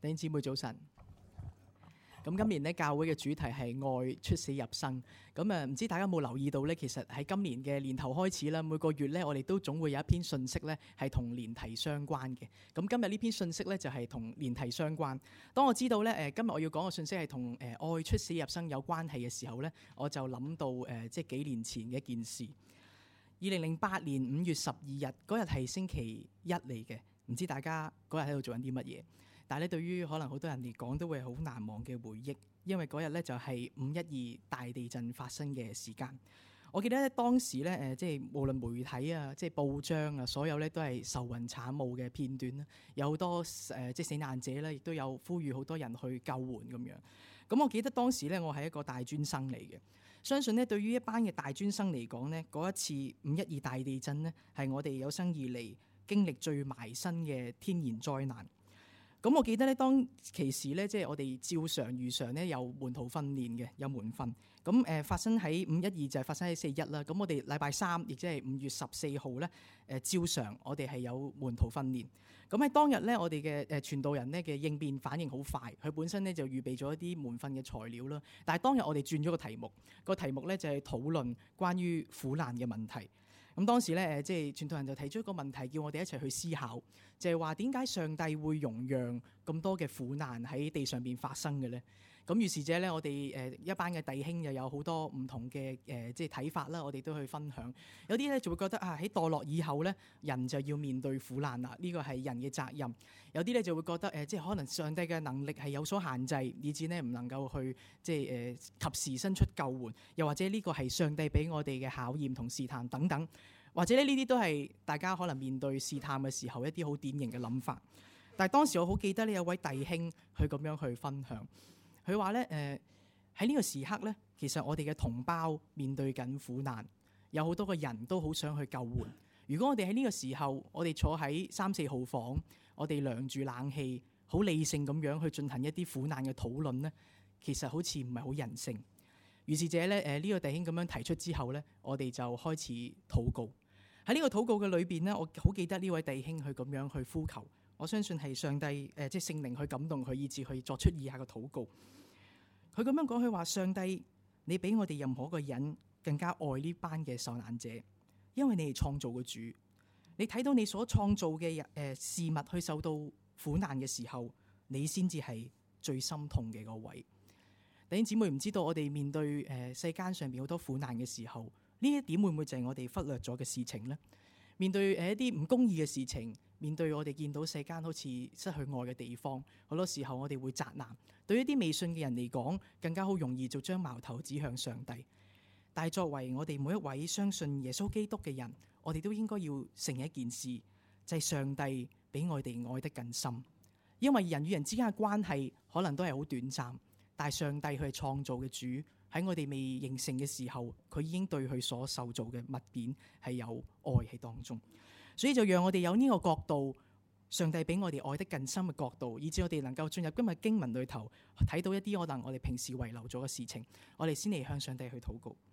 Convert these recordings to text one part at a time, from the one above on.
弟兄姊妹早晨。咁今年咧教會嘅主題係愛出死入生。咁唔知大家有冇留意到咧？其實喺今年嘅年頭開始啦，每個月咧我哋都總會有一篇信息咧係同年題相關嘅。咁今日呢篇信息咧就係同年題相關。當我知道咧今日我要講嘅信息係同愛出死入生有關係嘅時候咧，我就諗到即係幾年前嘅一件事。2008年5月12日嗰日係星期一嚟嘅，唔知大家嗰日喺度做緊啲乜嘢？但係咧，對於可能好多人嚟講，都會係好難忘嘅回憶，因為嗰日咧就係5.12大地震發生嘅時間。我記得咧當時咧即係無論媒體啊、即係報章啊，所有咧都係愁雲慘霧嘅片段啦，有好多即係死難者咧，亦都有呼籲好多人去救援咁樣。咁我記得當時咧，我係一個大專生嚟嘅，相信咧對於一班嘅大專生嚟講咧，嗰一次5.12大地震咧係我哋有生以嚟經歷最埋身嘅天然災難。咁我記得咧，當其時咧，即係我哋照常如常咧有門徒訓練嘅，有門訓。咁發生喺5.12就係發生喺4.1啦。咁我哋禮拜3，亦即係5月14號咧，照常我哋係有門徒訓練。咁喺當日咧，我哋嘅傳道人咧嘅應變反應好快，佢本身咧就預備咗一啲門訓嘅材料啦。但係當日我哋轉咗個題目，個題目咧就係討論關於苦難嘅問題。咁當時咧即係傳道人就提出一個問題，叫我哋一齊去思考，就係話點解上帝會容讓咁多嘅苦難喺地上邊發生嘅咧？咁於是者咧，我哋一班嘅弟兄又有好多唔同嘅即係睇法啦，我哋都去分享。有啲咧就會覺得喺墮落以後咧，人就要面對苦難啦，呢個係人嘅責任。有啲咧就會覺得即係可能上帝嘅能力係有所限制，以致呢唔能夠去即係及時伸出救援，又或者呢個係上帝俾我哋嘅考驗同試探等等，或者呢啲都係大家可能面對試探嘅時候一啲好典型嘅諗法。但係當時我好記得呢有位弟兄佢咁樣去分享。佢話咧喺呢個時刻咧，其實我哋嘅同胞面對緊苦難，有好多個人都好想去救援。如果我哋喺呢個時候，我哋坐喺3、4號房，我哋涼住冷氣，好理性咁樣去進行一啲苦難嘅討論咧，其實好似唔係好人性。於是者咧呢個弟兄咁樣提出之後咧，我哋就開始禱告。喺呢個禱告嘅裏邊咧，我好記得呢位弟兄去咁樣去呼求。我相信係上帝即係聖靈去感動佢，以致去作出以下嘅禱告。佢咁樣講，佢話：上帝，你比我哋任何一個人更加愛呢班嘅受難者，因為你係創造嘅主。你睇到你所創造嘅事物去受到苦難嘅時候，你先至係最心痛嘅嗰位。弟兄姊妹，唔知道我哋面對世間上邊好多苦難嘅時候，呢一點會唔會就係我哋忽略咗嘅事情呢？面對一啲唔公義嘅事情，面對我哋見到世間好似失去愛嘅地方，好多時候我哋會責難。對於一啲未信嘅人嚟講，更加好容易就將矛頭指向上帝。但係作為我哋每一位相信耶穌基督嘅人，我哋都應該要承認一件事，就係上帝比我哋愛得更深。因為人與人之間嘅關係可能都係好短暫，但係上帝佢係創造嘅主，喺我哋未形成嘅時候，佢已經對佢所受造嘅物件係有愛喺當中。所以就讓我哋有呢個角度，上帝比我哋愛得更深嘅角度，以致我哋能夠進入今日經文裏頭，睇到一啲可能我哋平時遺留咗嘅事情，我哋先嚟向上帝去禱告。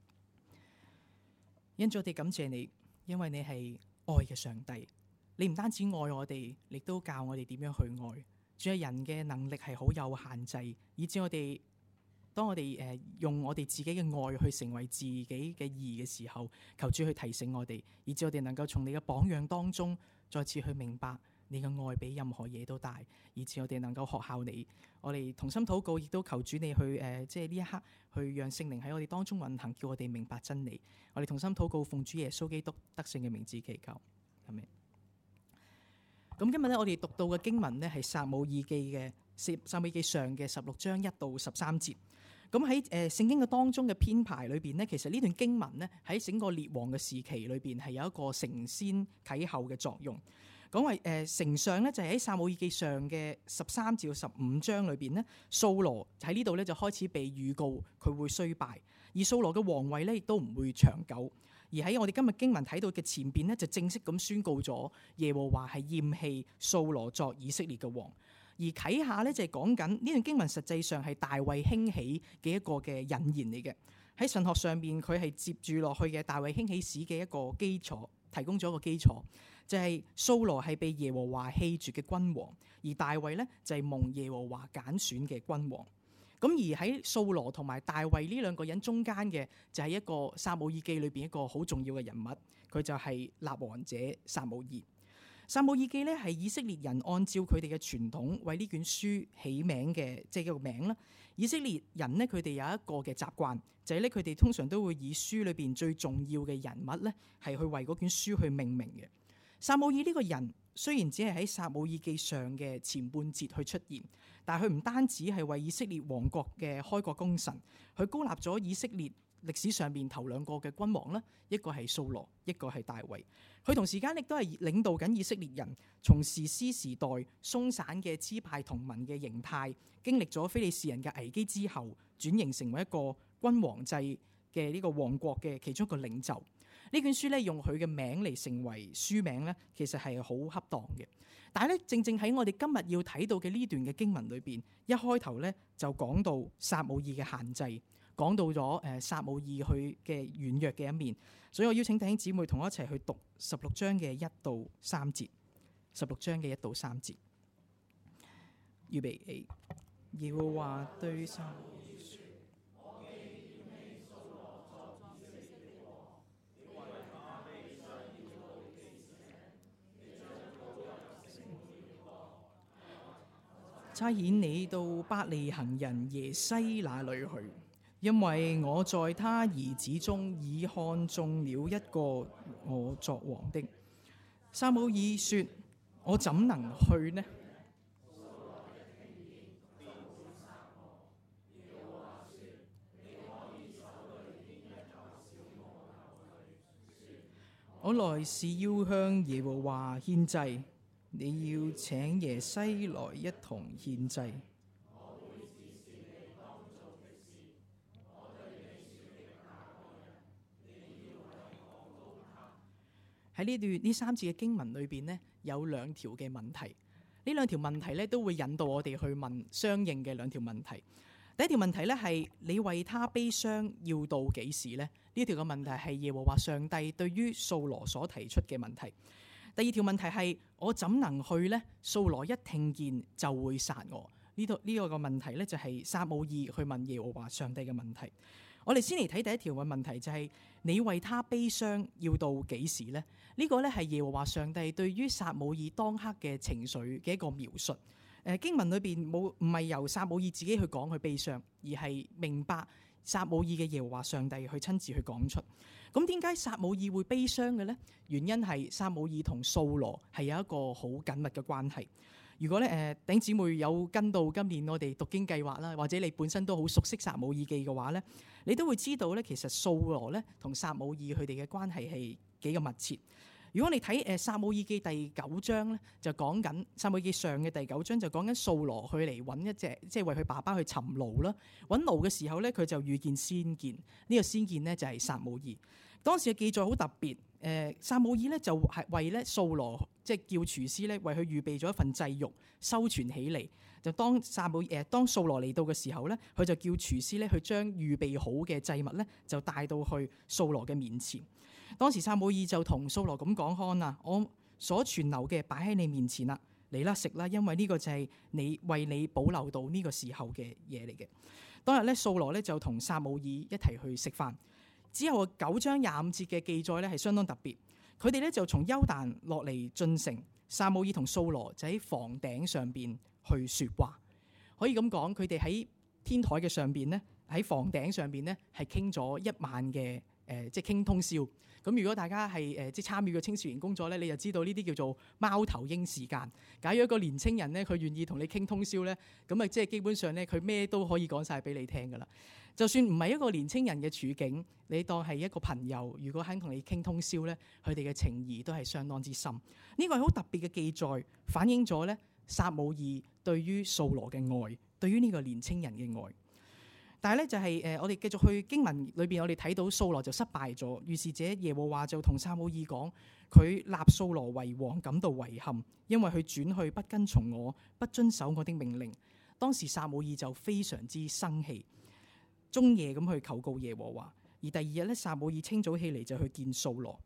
因主，我哋感謝你，因為你係愛嘅上帝，你唔單止愛我哋，亦都教我哋點樣去愛。主，人嘅能力係好有限制，以致當我哋用我哋自己嘅愛去成為自己嘅義嘅時候，求主去提醒我哋，以致我哋能夠從你嘅榜樣當中再次去明白你嘅愛比任何嘢都大，以致我哋能夠學效你。我哋同心禱告，亦都求主你去即係呢一刻去讓聖靈喺我哋當中運行，叫我哋明白真理。我哋同心禱告，奉主耶穌基督得勝嘅名字祈求，阿們。咁今日咧，我哋讀到嘅經文呢係撒母耳記上嘅16章1到13節。咁喺聖經嘅當中嘅編排裏邊呢，其實呢段經文呢喺整個列王嘅時期裏邊係有一個承先啟後嘅作用。講為承上呢，就係喺撒母耳記上嘅13至15章裏邊呢，掃羅喺呢度呢就開始被預告佢會衰敗，而掃羅嘅皇位呢亦都唔會長久。而喺我哋今日經文睇到嘅前邊呢，就正式咁宣告咗耶和華係厭棄掃羅作以色列嘅王。而啟下咧就係講緊呢段經文，實際上係大衛興起嘅一個嘅引言嚟嘅。喺神學上邊，佢係接住落去嘅大衛興起史嘅一個基礎，提供咗一個基礎， 就係掃羅係被耶和華棄絕嘅君王，而大衛呢就係蒙耶和華揀選嘅君王。咁而喺掃羅同埋大衛呢兩個人中間嘅就係一個撒母耳記裏邊一個好重要嘅人物，佢就係立王者撒母耳。撒母耳記呢係以色列人按照佢哋嘅傳統為呢卷書起名嘅，即係一個名啦。以色列人呢，佢哋有一個嘅習慣，就係咧佢哋通常都會以書裏邊最重要嘅人物呢係去為嗰卷書去命名嘅。撒母耳呢個人雖然只係喺撒母耳記上嘅前半節去出現，但係佢唔單止係為以色列王國嘅開國功臣，佢膏立咗以色列歷史上面頭兩個嘅君王啦，一個係掃羅，一個係大衛。佢同時間亦都係領導緊以色列人從士師時代鬆散嘅支派同盟嘅形態，經歷咗非利士人嘅危機之後，轉型成為一個君王制嘅呢個王國嘅其中一個領袖。呢卷書咧用佢嘅名嚟成為書名咧，其實係好恰當嘅。但係咧，正正喺我哋今日要睇到嘅呢段嘅經文裏邊，一開頭咧就講到撒母耳嘅限制，講到咗撒母耳佢嘅軟弱嘅一面。所以我邀請弟兄姊妹同我一齊去讀16章嘅1到3節。16章嘅1到3節，預備起。耶和華對撒母耳說：我既厭棄掃羅作以色列的王，你為他悲傷要到幾時呢？你將膏入聖潔的國，差遣你到伯利恆人耶西那裏去，因為我在他兒子中已看中了一個我作王的。撒母耳說：我怎能去呢？我來是要向耶和華獻祭，你要請耶西來一同獻祭。喺呢三節嘅經文裏邊呢，有兩條嘅問題。呢兩條問題咧都會引導我哋去問相應嘅兩條問題。第一條問題咧係你為他悲傷要到幾時呢？呢條嘅問題係耶和華上帝對於掃羅所提出嘅問題。第二條問題係我怎能去呢？掃羅一聽見就會殺我。呢個嘅問題咧就係撒母耳去問耶和華上帝嘅問題。我哋先嚟睇第一條嘅問題，就係你為他悲傷要到幾時呢？呢個咧係耶和華上帝對於撒母耳當刻嘅情緒嘅一個描述。經文裏邊唔係由撒母耳自己去講去悲傷，而係明白撒母耳嘅耶和華上帝去親自去講出。咁點解撒母耳會悲傷嘅呢？原因係撒母耳同掃羅係有一個好緊密嘅關係。如果咧弟兄姊妹有跟到今年我哋讀經計劃啦，或者你本身都好熟悉撒母耳記嘅話咧，你都會知道咧，其實掃羅咧同撒母耳佢哋嘅關係係幾咁密切。如果你睇撒母耳記第9章咧，就講緊撒母耳記上嘅第9章就講緊掃羅去嚟揾一隻，即係為佢爸爸去尋驢啦。揾驢嘅時候咧，佢就遇見先見，呢個先見呢，就係撒母耳。當時嘅記載好特別，撒母耳咧就係為咧掃羅，即係叫廚師咧為佢預備咗一份祭肉收存起嚟。就當掃羅嚟到嘅時候咧，佢就叫廚師咧去將預備好嘅祭物咧就帶到去掃羅嘅面前。當時撒母耳就同掃羅咁講：看啊，我所存留嘅擺喺你面前啦，嚟啦食啦，因為呢個就係你為你保留到呢個時候嘅嘢嚟嘅。當日咧，掃羅咧就同撒母耳一齊去食飯。之後9章25節嘅記載咧係相當特別，佢哋咧就從丘壇落嚟進城，撒母耳同掃羅就喺房頂上邊去說話。可以咁講，佢哋喺天台嘅上邊咧，喺房頂上邊咧係傾咗一晚嘅即係傾通宵。咁如果大家係即係參與嘅青少年工作咧，你就知道呢啲叫做貓頭鷹時間。假如一個年青人咧，佢願意同你傾通宵咧，咁啊即係基本上咧，佢咩都可以講晒俾你聽噶啦。就算唔係一個年青人嘅處境，你當係一個朋友，如果肯同你傾通宵咧，佢哋嘅情誼都係相當之深。呢個係好特別嘅記載，反映咗咧撒母耳對於掃羅嘅愛，對於呢個年青人嘅愛。但係咧就係我哋繼續去經文裏邊，我哋睇到掃羅就失敗咗。於是者耶和華就同撒母耳講，佢立掃羅為王感到遺憾，因為佢轉去不跟從我，不遵守我的命令。當時撒母耳就非常之生氣，終夜咁去求告耶和華。而第二日咧，撒母耳清早起嚟就去見掃羅。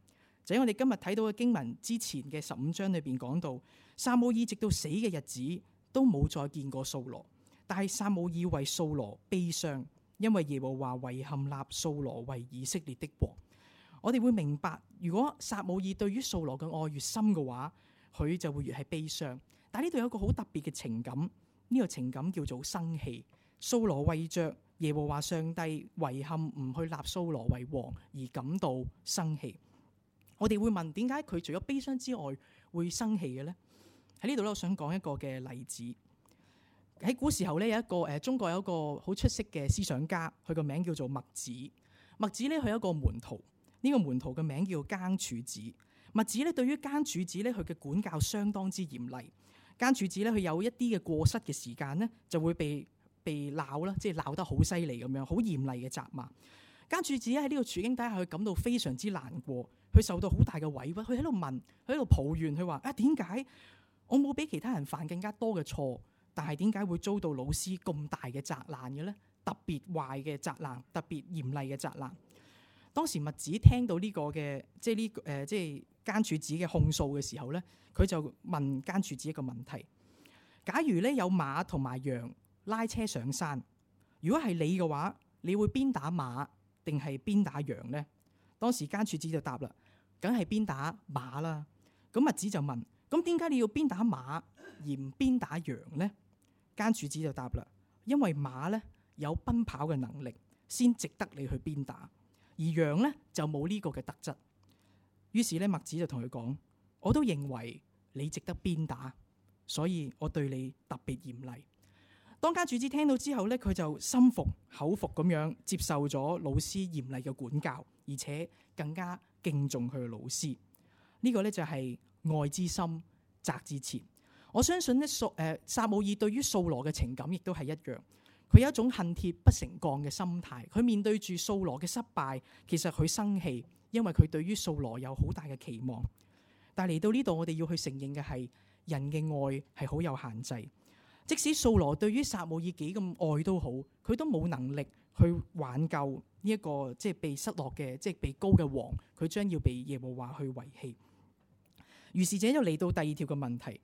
就喺我哋今日睇到嘅經文之前嘅15章裏邊講到，撒母耳直到死嘅日子都冇再見過掃羅，但係撒母耳為掃羅悲傷，因為耶和華遺憾立掃羅為以色列的王。我哋會明白，如果撒母耳對於掃羅嘅愛越深嘅話，佢就會越係悲傷。但係呢度有一個好特別嘅情感，呢個情感叫做生氣。掃羅為着耶和華上帝遺憾唔去立掃羅為王而感到生氣。我哋會問，點解佢除咗悲傷之外會生氣嘅呢？喺呢度咧，我想講一個嘅例子。喺古時候咧，有一個中國有一個好出色嘅思想家，佢個名叫做墨子。墨子咧，佢有一個門徒，呢個門徒嘅名叫耕柱子。墨子咧，對於耕柱子咧，佢嘅管教相當之嚴厲。耕柱子咧，佢有一啲嘅過失嘅時間呢，就會被鬧啦，即係鬧得好犀利咁樣，好嚴厲嘅責罵。耕柱子喺呢個處境底下，佢感到非常之難過，佢受到好大嘅委屈，佢喺度問，佢喺度抱怨，佢話點解我冇比其他人犯更加多嘅錯，但係點解會遭到老師咁大嘅責難嘅呢？特別壞嘅責難，特別嚴厲嘅責難。當時墨子聽到呢個嘅即係耕柱子嘅控訴嘅時候咧，佢就問耕柱子一個問題：假如咧有馬同埋羊拉車上山，如果係你嘅話，你會鞭打馬定係鞭打羊呢？當時耕柱子就答啦，梗係鞭打馬啦。咁墨子就問：咁點解你要鞭打馬而唔鞭打羊呢？耕柱子就答啦，因為馬咧有奔跑嘅能力，先值得你去鞭打，而羊咧就冇呢個嘅特質。於是咧，墨子就同佢講：我都認為你值得鞭打，所以我對你特別嚴厲。當耕柱子聽到之後咧，佢就心服口服咁樣接受咗老師嚴厲嘅管教，而且更加敬重佢嘅老師。呢個咧就係愛之深，責之切。我相信咧，撒母耳對於掃羅嘅情感亦都係一樣。佢有一種恨鐵不成鋼嘅心態。佢面對住掃羅嘅失敗，其實佢生氣，因為佢對於掃羅有好大嘅期望。但係嚟到呢度，我哋要去承認嘅係，人嘅愛係好有限制。即使掃羅對於撒母耳幾咁愛都好，佢都冇能力去挽救呢一個即係被失落嘅即係被膏嘅王，佢將要被耶和華去遺棄。於是者就嚟到第二條嘅問題。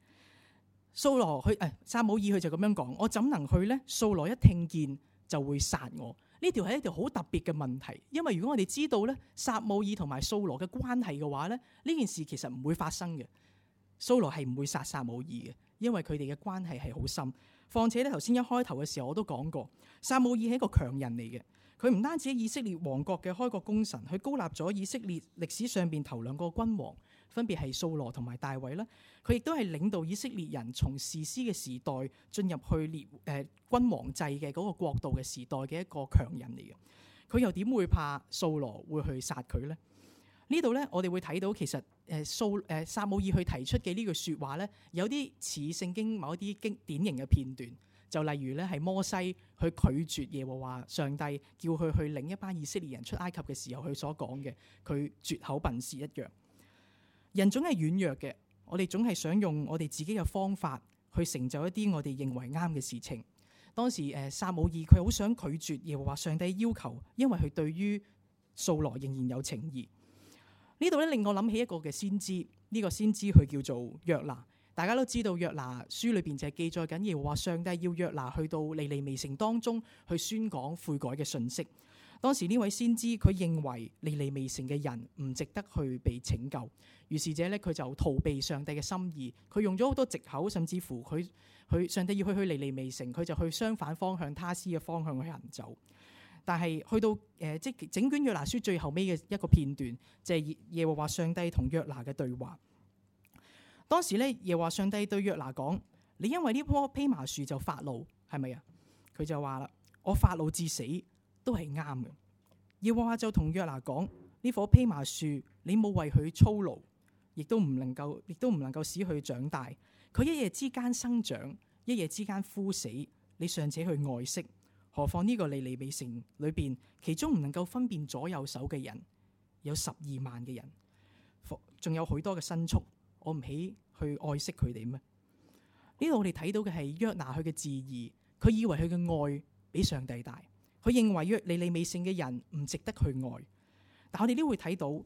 撒母耳佢就咁樣講：我怎能去呢？掃羅一聽見就會殺我。呢條係一條好特別嘅問題，因為如果我哋知道咧撒母耳同埋掃羅嘅關係嘅話咧，呢件事其實唔會發生嘅。掃羅係唔會殺撒母耳嘅，因為佢哋嘅關係係好深。況且咧，頭先一開頭嘅時候我都講過，撒母耳係一個強人嚟嘅。佢唔單止喺以色列王國嘅開國功臣，佢膏立咗以色列歷史上邊頭兩個君王，分別係掃羅同埋大衛啦。佢亦都係領導以色列人從士師嘅時代進入去君王制嘅嗰個國度嘅時代嘅一個強人嚟嘅。佢又點會怕掃羅會去殺佢呢？呢度咧，我哋會睇到其實撒母耳去提出嘅呢句説話咧，有啲似聖經某一啲典型嘅片段。就例如咧，係摩西去拒絕耶和華上帝叫佢去領一班以色列人出埃及嘅時候，佢所講嘅，佢絕口笨舌一樣。人總係軟弱嘅，我哋總係想用我哋自己嘅方法去成就一啲我哋認為啱嘅事情。當時撒母耳佢好想拒絕耶和華上帝要求，因為佢對於掃羅仍然有情義。呢度咧令我諗起一個嘅先知，呢個先知佢叫做約拿。大家都知道約拿書裏邊就係記載緊耶和華上帝要約拿去到尼尼微城當中去宣講悔改嘅訊息。當時呢位先知佢認為尼尼微城嘅人唔值得去被拯救，於是者咧佢就逃避上帝嘅心意，佢用咗好多藉口，甚至乎佢上帝要去尼尼微城，佢就去相反方向他施嘅方向去行走。但係去到即係整卷約拿書最後尾嘅一個片段，就係耶和華上帝同約拿嘅對話。當時咧，耶和華上帝對約拿講：你因為呢棵蓖麻樹就發怒，係咪啊？佢就話啦：我發怒至死都係啱嘅。耶和華就同約拿講：呢棵蓖麻樹，你冇為佢操勞，亦都唔能夠使佢長大。佢一夜之間生長，一夜之間枯死，你尚且去愛惜，何況呢個尼尼微城裏邊，其中唔能夠分辨左右手嘅人有12萬嘅人，仲有許多嘅牲畜。我唔起去愛惜佢哋咩？呢度我哋睇到嘅係約拿佢嘅自義，佢以為佢嘅愛比上帝大，佢認為尼尼微城嘅人唔值得去愛。但我哋都會睇到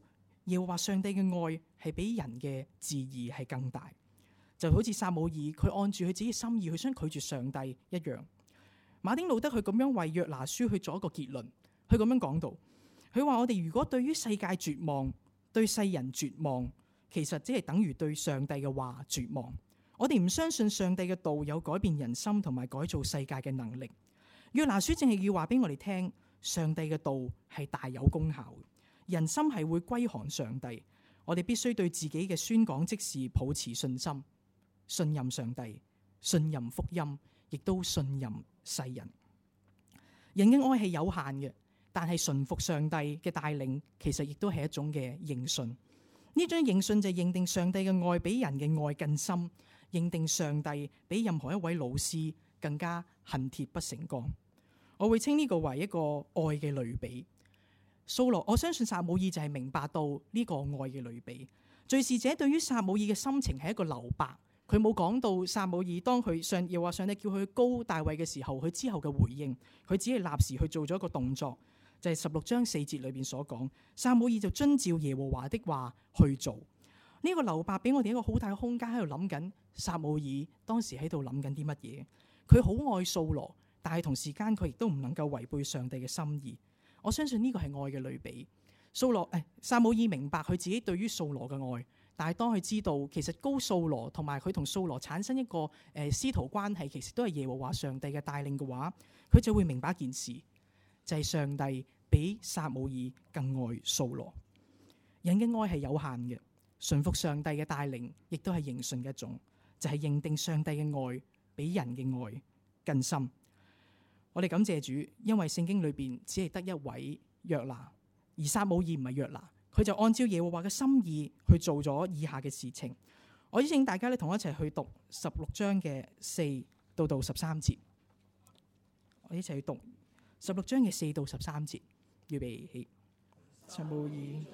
耶和華上帝嘅愛係比人嘅自義係更大，就好似撒母耳佢按住佢自己心意，佢想拒絕上帝一樣。馬丁路德佢咁樣為約拿書去做一個結論，佢咁樣講到，佢話我哋如果對於世界絕望，對世人絕望，其實只係等於對上帝嘅話絕望。我哋唔相信上帝嘅道有改變人心同埋改造世界嘅能力。約拿書正係要話俾我哋聽，上帝嘅道係大有功效，人心係會歸降上帝。我哋必須對自己嘅宣講即時抱持信心，信任上帝，信任福音，亦都信任世人。人嘅愛係有限嘅，但係順服上帝嘅帶領，其實亦都係一種嘅認信。呢種認信就係認定上帝嘅愛比人嘅愛更深，認定上帝比任何一位老師更加恨鐵不成鋼。我會稱呢個為一個愛嘅類比。掃羅，我相信撒母耳就係明白到呢個愛嘅類比。敘事者對於撒母耳嘅心情係一個留白，佢冇講到撒母耳當佢又話上帝叫佢膏大衛嘅時候，佢之後嘅回應，佢只係立時去做咗一個動作，就係16章4節裏邊所講，撒母耳就遵照耶和華的話去做。呢個留白俾我哋一個好大嘅空間喺度諗緊撒母耳當時喺度諗緊啲乜嘢。佢好愛掃羅，但係同時間佢亦都唔能夠違背上帝嘅心意。我相信呢個係愛嘅類比。撒母耳明白佢自己對於掃羅嘅愛，但係當佢知道其實膏掃羅同埋佢同掃羅產生一個師徒關係，其實都係耶和華上帝嘅帶領嘅話，佢就會明白一件事，就係上帝比撒母耳更愛掃羅。人嘅愛係有限嘅，順服上帝嘅帶領亦都係認信嘅一種，就係認定上帝嘅愛比人嘅愛更深。我哋感謝主，因為聖經裏邊只係得一位約拿，而撒母耳唔係約拿，佢就按照耶和華嘅心意去做咗以下嘅事情。我邀請大家咧同我一齊去讀16章嘅4到13節。我一齊去讀16章嘅4到13節。預備起。撒母耳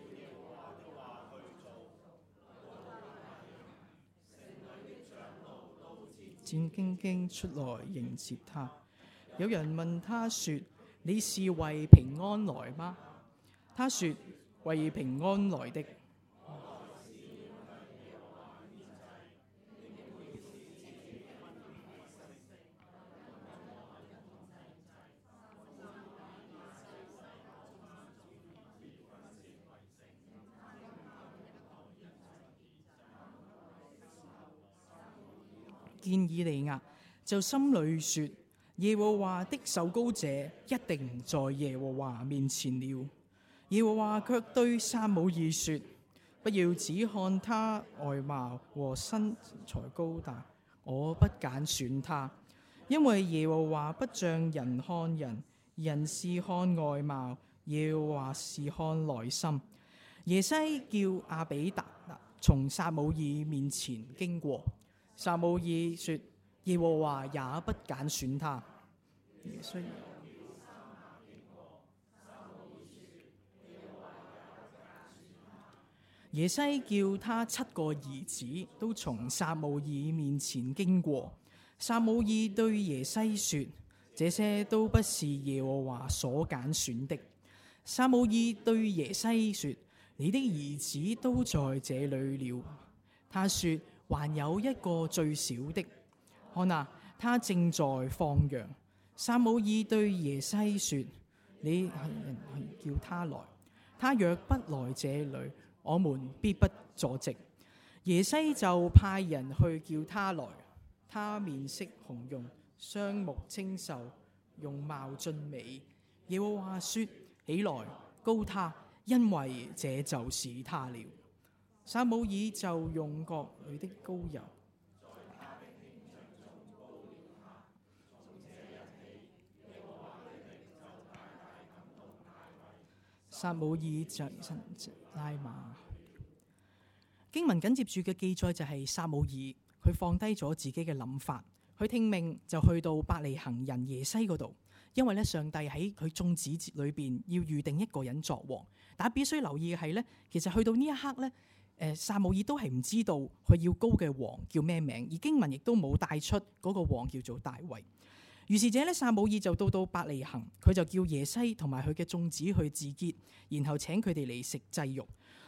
戰兢兢出來迎接他。有人問他說：你是為平安來嗎？他說：為平安來的。見以利亞就心裏說：耶和華的受膏者一定在耶和華面前了。耶和華卻對撒母耳說：不要只看他外貌和身材高大，我不揀選他，因為耶和華不像人看人，人是看外貌，耶和華是看內心。耶西叫亞比達從撒母耳面前經過，撒母耳說：耶和華也不揀選他。耶西叫他7個兒子都從撒母耳面前經過。撒母耳對耶西說：這些都不是耶和華所揀選的。撒母耳對耶西說：你的兒子都在這裏了。他說：還有一個最小的，看啊，他正在放羊。撒母耳對耶西說：你叫他來，他若不來這裏，我們必不坐席。耶西就派人去叫他來，他面色紅潤，雙目清秀，容貌俊美。耶和華說：起來，膏他，因為這就是他了。撒母耳就用角裏的膏油，撒母耳就拉馬。經文緊接住嘅記載就係撒母耳佢放低咗自己嘅諗法，佢聽命就去到伯利恆人耶西嗰度，因為咧上帝喺佢眾子節裏邊要預定一個人作王。但係必須留意嘅係咧，其實去到呢一刻咧，撒母耳都係唔知道佢要膏嘅王叫咩名，而經文亦都冇帶出嗰個王叫做大衛。於是者咧，撒母耳就到伯利恆，佢就叫耶西同埋佢嘅眾子去自潔，然後請佢哋嚟食祭肉。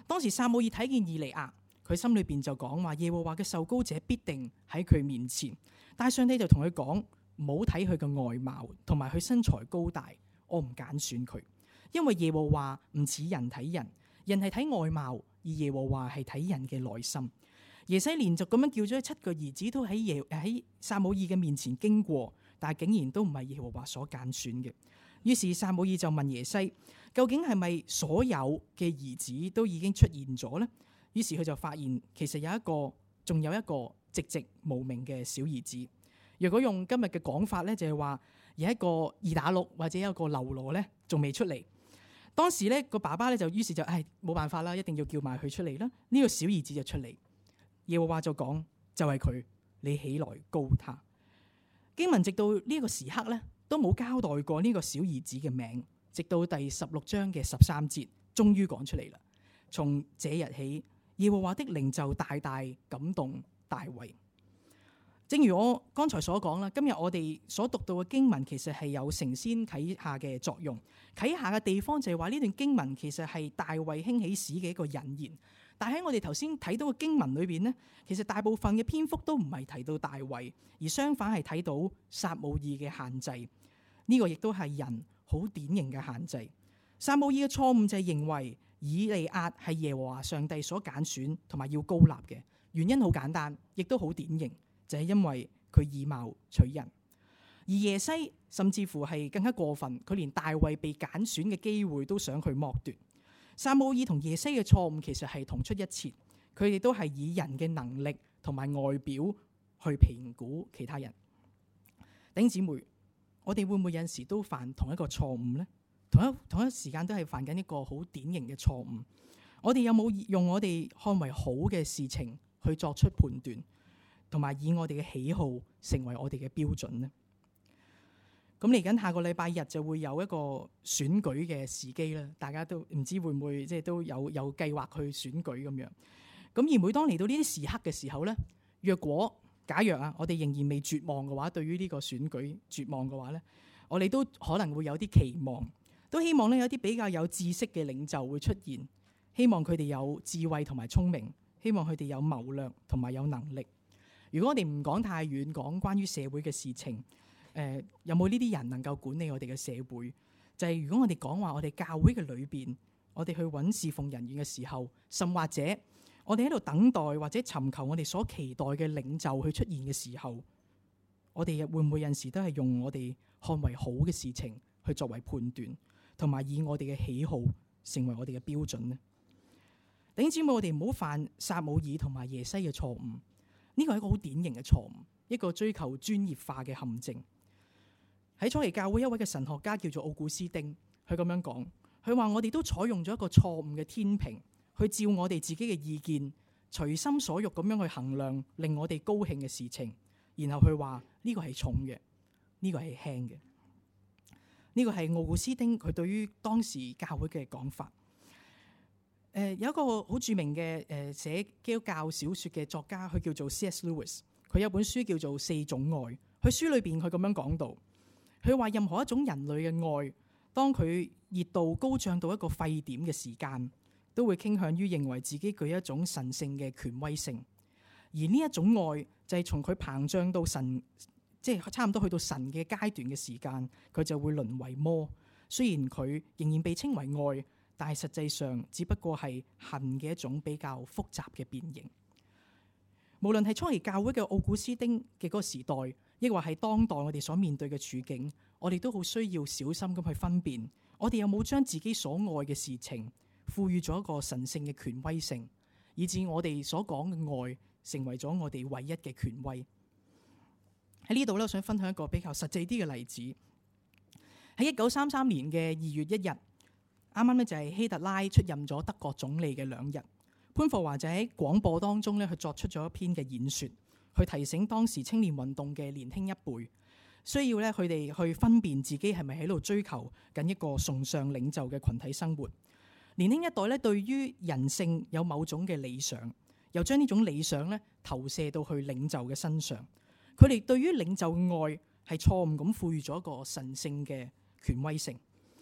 當時撒母耳睇見以利亞，佢心裏邊就講話，耶和華嘅受膏者必定喺佢面前。但係上帝就同佢講，唔好睇佢嘅外貌同埋佢身材高大，我唔揀選佢，因為耶和華唔似人睇人，人係睇外貌，而耶和華係睇人嘅內心。耶西連續咁樣叫咗7個兒子都喺撒母耳嘅面前經過，但係竟然都唔係耶和華所揀選嘅。於是撒母耳就問耶西，究竟係咪所有嘅兒子都已經出現咗呢？於是佢就發現，其實仲有一個籍籍無名嘅小兒子。如果用今日嘅講法咧，就係話有一個2打6或者有一個流羅咧，仲未出嚟。當時咧個爸爸咧於是就冇辦法啦，一定要叫埋佢出嚟啦。呢個小兒子就出嚟，耶和華就講，就係佢，你起來膏他。經文直到呢個時刻咧，都冇交代過呢個小兒子嘅名，直到第16章嘅13節，終於講出嚟啦。從這日起，耶和華的靈就大大感動大衛。正如我剛才所講啦，今日我哋所讀到嘅經文其實係有承先啟下嘅作用。啟下嘅地方就係話呢段經文其實係大衛興起史嘅一個引言。但喺我哋頭先睇到嘅經文裏邊呢，其實大部分嘅篇幅都唔係提到大衛，而相反係睇到撒母耳嘅限制。呢個亦都係人好典型嘅限制。撒母耳嘅錯誤就係認為以利押係耶和華上帝所揀選同埋要膏立嘅，原因好簡單，亦都好典型。就係因為佢以貌取人，而耶西甚至乎係更加過分，佢連大衛被揀選嘅機會都想去剝奪。撒母耳同耶西嘅錯誤其實係同出一轍，佢哋都係以人嘅能力同埋外表去評估其他人。弟兄姊妹，我哋會唔會有陣時都犯同一個錯誤呢？同一時間都係犯緊一個好典型嘅錯誤。我哋有冇用我哋看為好嘅事情去作出判斷？同埋以我哋嘅喜好成為我哋嘅標準呢？咁嚟緊下個禮拜日就會有一個選舉嘅時機啦，大家都唔知會唔會都有計劃去選舉咁樣。咁而每當嚟到呢啲時刻嘅時候呢，假若我哋仍然未絕望嘅話，對於呢個選舉絕望嘅話呢，我哋都可能會有啲期望，都希望呢有啲比較有知識嘅領袖會出現，希望佢哋有智慧同埋聰明，希望佢哋有謀略同埋有能力。如果我哋唔講太遠，講關於社會嘅事情，有冇呢啲人能夠管理我哋嘅社會？就係如果我哋講話我哋教會嘅裏邊，我哋去揾侍奉人員嘅時候，甚或者我哋喺度等待或者尋求我哋所期待嘅領袖去出現嘅時候，我哋會唔會有陣時都係用我哋看為好嘅事情去作為判斷，同埋以我哋嘅喜好成為我哋嘅標準呢？弟兄姊妹，我哋唔好犯撒母耳同埋耶西嘅錯誤。呢個係一個好典型嘅錯誤，一個追求專業化嘅陷阱。喺初期教會一位嘅神學家叫做奧古斯丁，佢咁樣講，佢話我哋都採用咗一個錯誤嘅天平，去照我哋自己嘅意見，隨心所欲咁樣去衡量令我哋高興嘅事情，然後佢話呢個係重嘅，呢個係輕嘅。呢個係奧古斯丁佢對於當時教會嘅講法。有一個好著名嘅寫基督教小說嘅作家，佢叫做 C.S. Lewis， 佢有本書叫做《四種愛》。佢書裏邊佢咁樣講到，佢話任何一種人類嘅愛，當佢熱度高漲到一個沸點嘅時間，都會傾向於認為自己具一種神聖嘅權威性。而呢一種愛就係從佢膨脹到神，即係差唔多去到神嘅階段嘅時間，佢就會淪為魔。雖然佢仍然被稱為愛，但係實際上只不過係恨嘅一種比較複雜嘅變形。無論係初期教會嘅奧古斯丁嘅嗰個時代，亦或係當代我哋所面對嘅處境，我哋都好需要小心咁去分辨，我哋有冇將自己所愛嘅事情賦予咗一個神聖嘅權威性，以致我哋所講嘅愛成為咗我哋唯一嘅權威。喺呢度咧，我想分享一個比較實際啲嘅例子。喺1933年嘅2月1日，啱啱咧就係希特拉出任咗德國總理嘅2日，潘霍華就喺廣播當中咧，去作出咗一篇嘅演說，去提醒當時青年運動嘅年輕一輩，需要咧佢哋去分辨自己係咪喺度追求緊一個崇尚領袖嘅群體生活。年輕一代咧對於人性有某種嘅理想，又將呢種理想咧投射到去領袖嘅身上。佢哋對於領袖嘅愛係錯誤咁賦予咗一個神聖嘅權威性。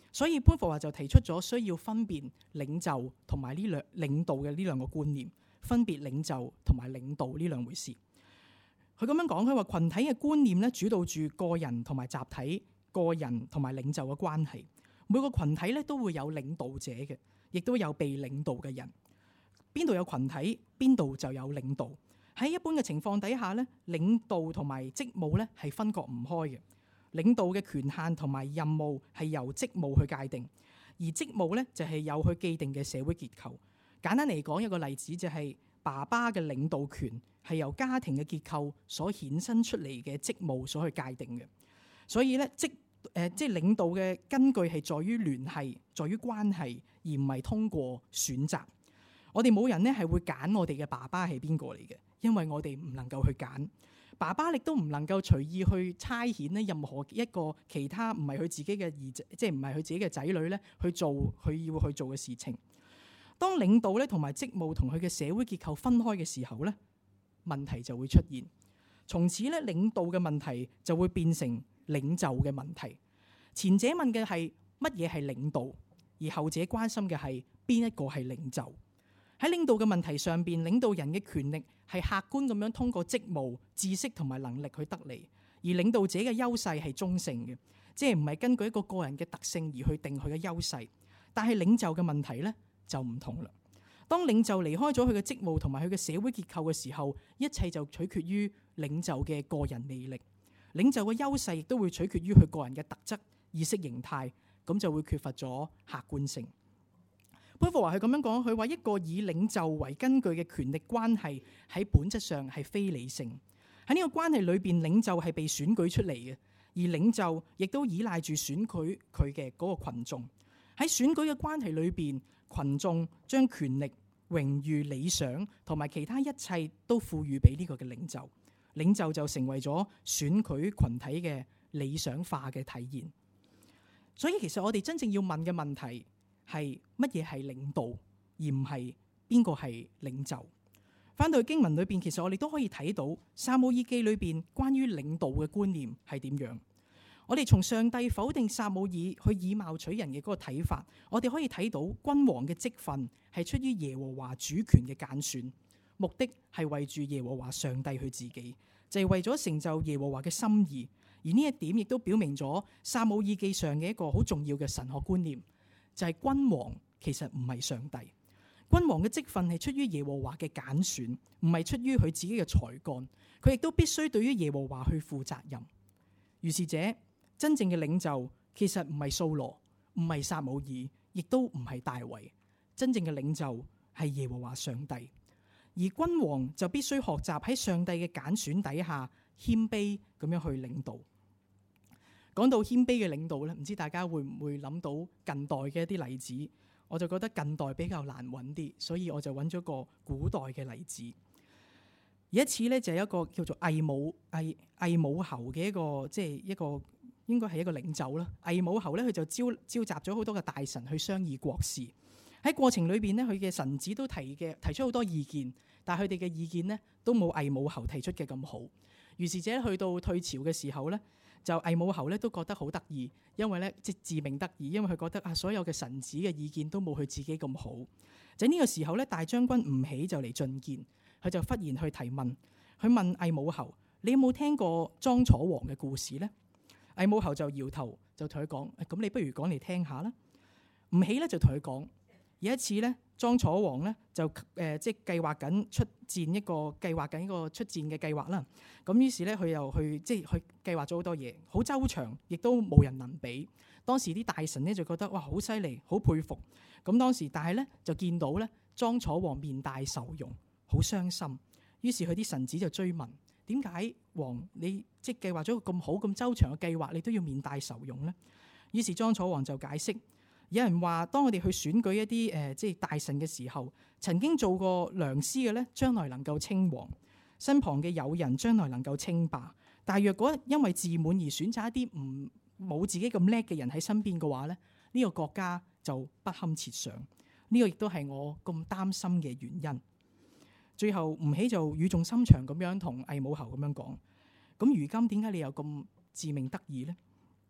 所以潘霍華就提出咗需要分別領袖同埋領導嘅呢兩個觀念，分別領袖同埋領導呢兩回事。佢咁樣講，佢話群體嘅觀念咧主導住個人同埋集體、個人同埋領袖嘅關係。每個群體咧都會有領導者嘅，亦都有被領導嘅人。邊度有群體，邊度就有領導。喺一般嘅情況底下咧，領導同埋職務咧係分割唔開嘅。領導嘅權限同埋任務係由職務去界定，而職務咧就係有佢既定嘅社會結構。簡單嚟講，一個例子就係爸爸嘅領導權係由家庭嘅結構所衍生出嚟嘅職務所去界定嘅。所以咧，即係領導嘅根據係在於聯繫，在於關係，而唔係通過選擇。我哋冇人咧係會揀我哋嘅爸爸係邊個嚟嘅，因為我哋唔能夠去揀。爸爸亦都唔能夠隨意去差遣咧任何一個其他唔係佢自己嘅兒子，即係唔係佢自己嘅仔女咧去做佢要去做嘅事情。當領導咧同埋職務同佢嘅社會結構分開嘅時候咧，問題就會出現。從此咧，領導嘅問題就會變成領袖嘅問題。前者問嘅係乜嘢係領導，而後者關心嘅係邊一個係領袖。喺領導嘅問題上邊，領導人嘅權力係客觀咁樣通過職務、知識同埋能力去得嚟，而領導者嘅優勢係中性嘅，即係唔係根據一個個人嘅特性而去定佢嘅優勢。但係領袖嘅問題咧就唔同啦。當領袖離開咗佢嘅職務同埋佢嘅社會結構嘅時候，一切就取決於領袖嘅個人魅力。領袖嘅優勢亦都會取決於佢個人嘅特質、意識形態，咁就會缺乏咗客觀性。潘霍華係咁樣講，佢話一個以領袖為根據嘅權力關係喺本質上係非理性。喺呢個關係裏邊，領袖係被選舉出嚟嘅，而領袖亦都依賴住選舉佢嘅嗰個群眾。喺選舉嘅關係裏邊，群眾將權力、榮譽、理想同埋其他一切都賦予俾呢個嘅領袖，領袖就成為咗選舉群體嘅理想化嘅體現。所以其實我哋真正要問嘅問題係乜嘢係領導，而唔係邊個係領袖。翻到去經文裏邊，其實我哋都可以睇到撒母耳記裏邊關於領導嘅觀念係點樣。我哋從上帝否定撒母耳去以貌取人嘅嗰個睇法，我哋可以睇到君王嘅職分係出於耶和華主權嘅揀選，目的係為住耶和華上帝佢自己，就係為咗成就耶和華嘅心意。而呢一點亦都表明咗撒母耳記上嘅一個好重要嘅神學觀念，就係君王其實唔係上帝。君王嘅職分係出於耶和華嘅揀選，唔係出於佢自己嘅才幹。佢亦都必須對於耶和華去負責任。如是者，真正嘅領袖其實唔係掃羅，唔係撒母耳，亦都唔係大衛。真正嘅領袖係耶和華上帝。而君王就必須學習喺上帝嘅揀選底下謙卑咁樣去領導。講到謙卑嘅領導咧，唔知大家會唔會諗到近代嘅一啲例子？我就覺得近代比較難揾啲，所以我就揾咗個古代嘅例子。有一次咧，就係一個叫做魏武侯嘅一個，即係一個應該係一個領袖啦。魏武侯咧，佢就召集咗好多嘅大臣去商議國事。喺過程裏邊呢，佢嘅臣子都提出好多意見，但係佢哋嘅意見呢都冇魏武侯提出嘅咁好。於是者去到退朝嘅時候呢，就魏武侯咧都覺得好得意，因為咧即自命得意，因為佢覺得所有嘅臣子嘅意見都冇佢自己咁好。就喺呢個時候咧，大將軍吳起就嚟進見，佢就忽然去提問，佢問魏武侯：你有冇聽過莊楚王嘅故事呢？魏武侯就搖頭，就同佢講：咁你不如講嚟聽下啦。吳起咧就同佢講。有一次咧，莊楚王咧就即係計劃緊出戰一個出戰嘅計劃啦。咁於是咧，佢又去計劃咗好多嘢，好周詳，亦都冇人能比。當時啲大臣咧就覺得哇，好犀利，好佩服。咁當時但係咧就見到咧莊楚王面帶愁容，好傷心。於是佢啲臣子就追問：點解王你即係計劃咗個咁好咁周詳嘅計劃，你都要面帶愁容呢？於是莊楚王就解釋。有人話，當我哋去選舉一啲即係大臣嘅時候，曾經做過良師嘅咧，將來能夠稱王；身旁嘅友人將來能夠稱霸。但係若果因為自滿而選擇一啲冇自己咁叻嘅人喺身邊嘅話咧，呢個國家就不堪設想。呢個亦都係我咁擔心嘅原因。最後吳起就語重心長咁樣同魏武侯咁樣講：咁如今點解你又咁自命得意呢？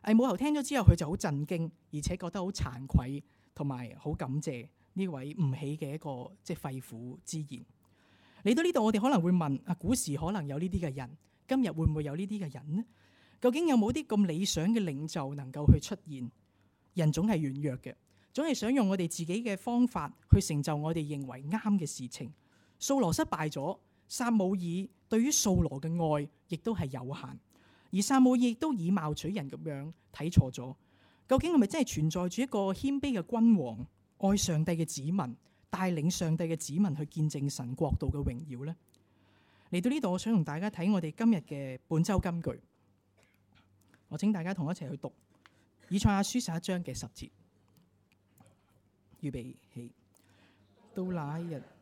魏武侯聽咗之後，佢就好震驚，而且覺得好慚愧，同埋好感謝呢位吳起嘅一個肺腑之言。嚟到呢度，我哋可能會問：古時可能有呢啲嘅人，今日會唔會有呢啲嘅人呢？究竟有冇啲咁理想嘅領袖能夠去出現？人總係軟弱嘅，總係想用我哋自己嘅方法去成就我哋認為啱嘅事情。掃羅失敗咗，撒母耳對於掃羅嘅愛亦都係有限，而撒母耳亦都以貌取人咁樣睇錯咗。究竟係咪真係存在住一個謙卑嘅君王，愛上帝嘅子民，帶領上帝嘅子民去見證神國度嘅榮耀呢？嚟到呢度，我想同大家睇我哋今日嘅本週金句。我請大家同我一齊去讀以賽亞書11章嘅10節。預備起，到那一日，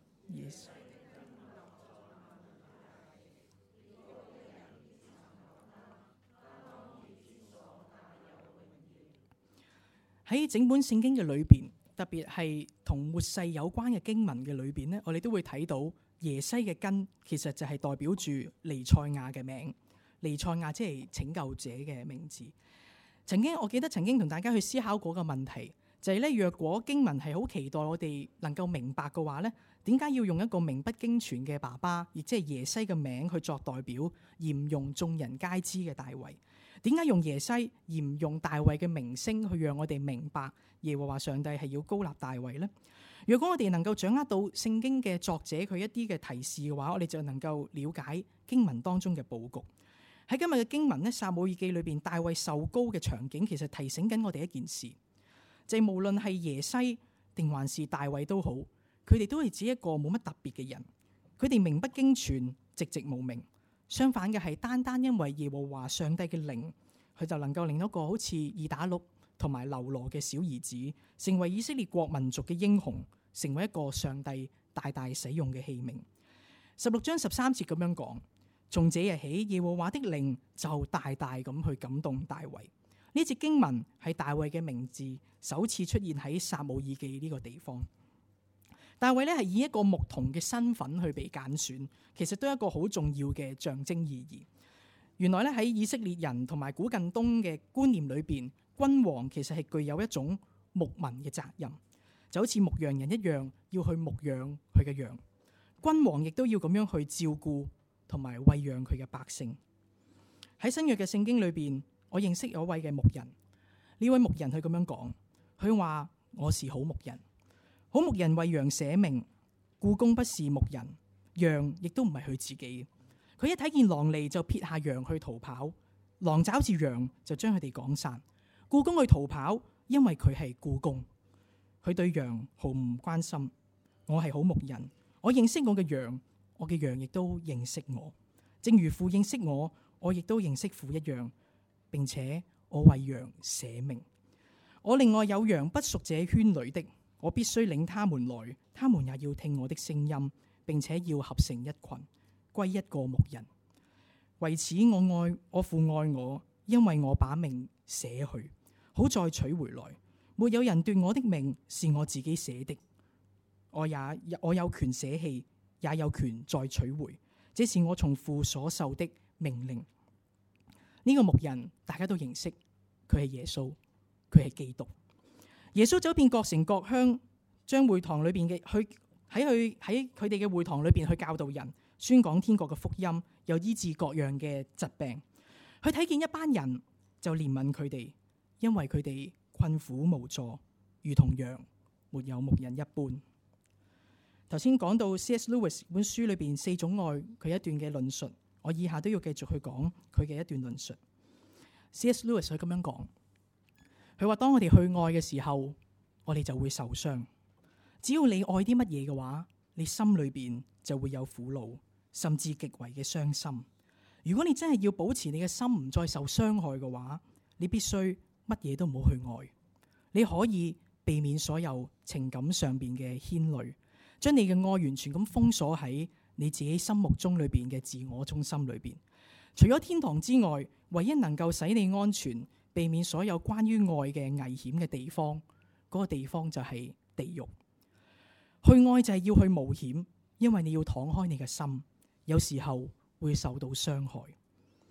喺整本聖經嘅裏邊，特別係同末世有關嘅經文嘅裏邊呢，我哋都會睇到耶西嘅根其實就係代表住彌賽亞嘅名。彌賽亞即係拯救者嘅名字。我記得曾經同大家去思考過個問題，就係咧，若果經文係好期待我哋能夠明白嘅話呢，點解要用一個名不經傳嘅爸爸，亦即係耶西嘅名去作代表，而唔用眾人皆知嘅大衛？點解用耶西而唔用大衛嘅名聲去讓我哋明白耶和華上帝係要膏立大衛呢？如果我哋能夠掌握到聖經嘅作者佢一啲嘅提示嘅話，我哋就能夠了解經文當中嘅佈局。喺今日嘅經文呢，撒母耳記裏邊大衛受膏嘅場景，其實提醒緊我哋一件事，就係無論係耶西定還是大衛都好，佢哋都係指一個冇乜特別嘅人，佢哋名不經傳，籍籍無名。相反嘅係，單單因為耶和華上帝嘅靈，佢就能夠令到一個好似以打錄同埋流羅嘅小兒子，成為以色列國民族嘅英雄，成為一個上帝大大使用嘅器皿。16章13節咁樣講。從這日起，耶和華的靈就大大咁去感動大衛。呢節經文係大衛嘅名字首次出現喺撒母耳記呢個地方。大衛呢係以一個牧童嘅身份去被揀選，其實都係一個好重要嘅象徵意義。原來呢喺以色列人同埋古近東嘅觀念裏邊，君王其實係具有一種牧民嘅責任，就好似牧羊人一樣，要去牧養佢嘅羊。君王亦都要咁樣去照顧同埋餵養佢嘅百姓。喺新約嘅聖經裏邊，我認識有一位嘅牧人。呢位牧人佢咁樣講，佢話：我是好牧人，好牧人為羊捨命。僱工不是牧人，羊亦都唔係佢自己。佢一睇見狼嚟就撇下羊去逃跑，狼抓住羊就將佢哋趕散。僱工去逃跑，因為佢係僱工，佢對羊毫唔關心。我係好牧人，我認識我嘅羊。我嘅羊亦都認識我，正如父認識我，我亦都認識父一樣，並且我為羊捨命。我另外有羊不屬這圈裏的，我必須領他們來，他們也要聽我的聲音，並且要合成一群，歸一個牧人。為此我父愛我，因為我把命捨去，好再取回來。沒有人奪我的命，是我自己捨的。我有權捨棄，也有權再取回，這是我從父所受的命令。呢個牧人大家都認識，佢係耶穌，佢係基督。耶穌走遍各城各鄉，將會堂裏邊嘅喺佢哋嘅會堂裏邊去教導人，宣講天國嘅福音，又醫治各樣嘅疾病。佢睇見一班人就憐憫佢哋，因為佢哋困苦無助，如同羊沒有牧人一般。頭先講到 C.S. Lewis 本書裏邊4種愛佢一段嘅論述，我以下都要繼續去講佢嘅一段論述。C.S. Lewis 佢咁樣講，佢話當我哋去愛嘅時候，我哋就會受傷。只要你愛啲乜嘢嘅話，你心裏邊就會有苦惱，甚至極為嘅傷心。如果你真係要保持你嘅心唔再受傷害嘅話，你必須乜嘢都唔好去愛。你可以避免所有情感上邊嘅牽累，將你嘅愛完全咁封鎖喺你自己心目中裏邊嘅自我中心裏邊。除咗天堂之外，唯一能夠使你安全、避免所有關於愛嘅危險嘅地方，嗰個地方就係地獄。去愛就係要去冒險，因為你要敞開你嘅心，有時候會受到傷害。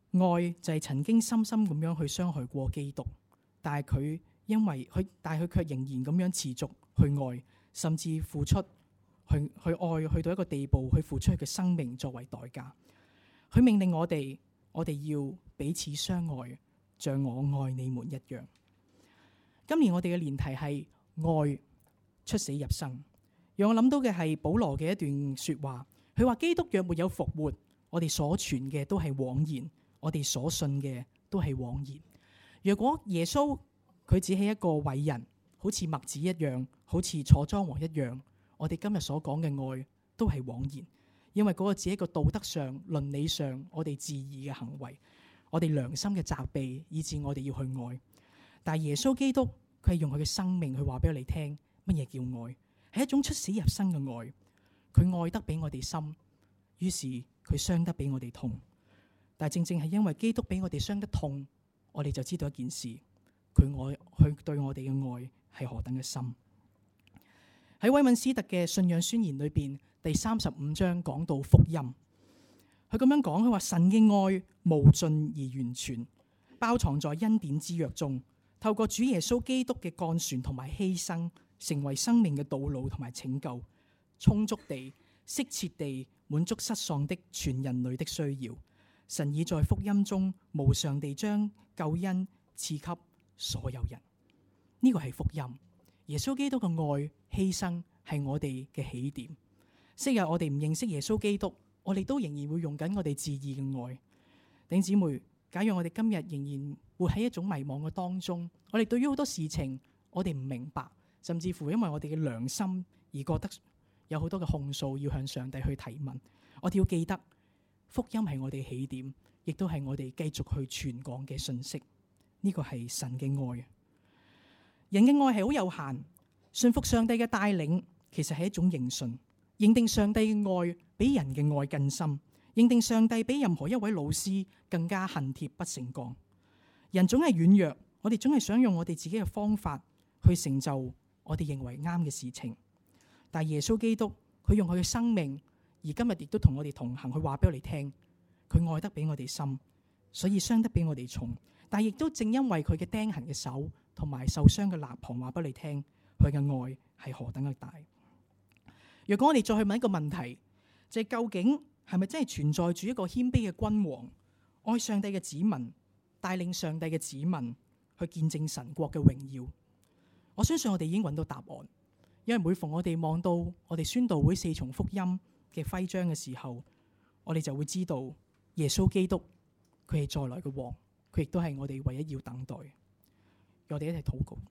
愛就係曾經深深咁樣去傷害過基督，但係佢卻仍然咁樣持續去愛，甚至付出去愛，去到一個地步，去付出佢嘅生命作為代價。佢命令我哋要彼此相愛，像我愛你們一樣。今年我哋嘅年題係愛出死入生，讓我諗到嘅係保羅嘅一段說話。佢話基督若沒有復活，我哋所傳嘅都係枉然，我哋所信嘅都係枉然。若果耶穌佢只係一個偉人，好似麥子一樣，好似楚莊王一樣，我哋今日所講嘅愛都係枉然，因為嗰個只係一個道德上、倫理上我哋自義嘅行為，我哋良心嘅責備，以致我哋要去愛。但係耶穌基督佢係用佢嘅生命去話俾我哋聽乜嘢叫愛，係一種出死入生嘅愛。佢愛得比我哋深，於是佢傷得比我哋痛。但係正係因為基督比我哋傷得痛，我哋就知道一件事，佢對我哋嘅愛係何等嘅深。喺威敏斯特嘅信仰宣言裏邊，第35章講到福音，佢咁樣講，佢話神嘅愛無盡而完全，包藏在恩典之約中，透過主耶穌基督嘅幹船同埋犧牲，成為生命嘅道路同埋拯救，充足地、適切地滿足失喪的全人類的需要。神已在福音中無償地將救恩賜給所有人。呢個係福音。耶穌基督嘅愛犧牲係我哋嘅起點。昔日我哋唔認識耶穌基督，我哋都仍然會用緊我哋自義嘅愛。弟兄姊妹，假如我哋今日仍然活喺一種迷惘嘅當中，我哋對於好多事情我哋唔明白，甚至乎因為我哋嘅良心而覺得有好多嘅控訴要向上帝去提問。我哋要記得福音係我哋起點，亦都係我哋繼續去傳講嘅信息。呢個係神嘅愛。人嘅愛係好有限，信服上帝嘅帶領其實係一種認信，認定上帝嘅愛比人嘅愛更深，認定上帝比任何一位老師更加恨鐵不成鋼。人總係軟弱，我哋總係想用我哋自己嘅方法去成就我哋認為啱嘅事情。但耶穌基督佢用佢嘅生命，而今日亦都同我哋同行，佢話俾我哋聽，佢愛得比我哋深，所以傷得比我哋重。但亦都正因為佢嘅釘痕嘅手同埋受傷嘅肋旁，話俾你聽，佢嘅愛係何等嘅大。若果我哋再去問一個問題，就係究竟係咪真係存在住一個謙卑嘅君王，愛上帝嘅子民，帶領上帝嘅子民去見證神國嘅榮耀？我相信我哋已經揾到答案，因為每逢我哋望到我哋宣道會4重福音嘅徽章嘅時候，我哋就會知道耶穌基督佢係再來嘅王，佢亦都係我哋唯一要等待。我哋一齊禱告。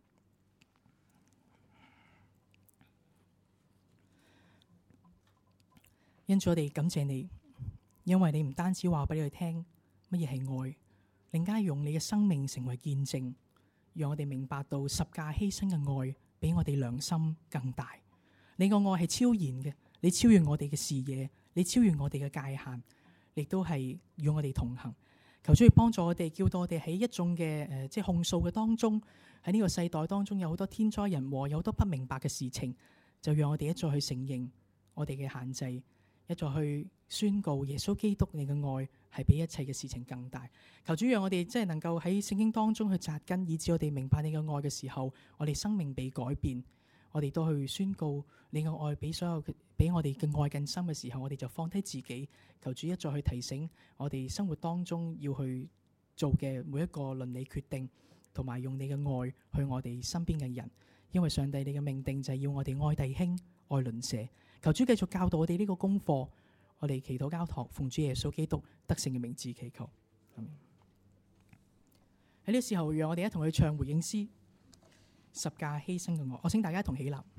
因此我哋感謝你，因為你唔單止話俾你哋聽乜嘢係愛，更加用你嘅生命成為見證，讓我哋明白到十架犧牲嘅愛比我哋良心更大。你個愛係超然嘅，你超越我哋嘅視野，你超越我哋嘅界限，亦都係與我哋同行。求主去幫助我哋，叫到我哋喺一眾嘅即係控訴嘅當中，喺呢個世代當中有好多天災人禍，有好多不明白嘅事情，就讓我哋一再去承認我哋嘅限制，一再去宣告耶穌基督你嘅愛係比一切嘅事情更大。求主讓我哋即係能夠喺聖經當中去扎根，以致我哋明白你嘅愛嘅時候，我哋生命被改變。我哋都去宣告你嘅愛比所有比我哋嘅愛更深嘅時候，我哋就放低自己。求主一再去提醒我哋生活當中要去做嘅每一個倫理決定，同埋用你嘅愛去我哋身邊嘅人。因為上帝你嘅命定就係要我哋愛弟兄愛鄰舍。求主繼續教導我哋呢個功課。我哋祈禱交託，奉主耶穌基督得勝嘅名字祈求。喺呢個時候，讓我哋一同去唱回應詩，十架犧牲嘅愛。我請大家一同起立。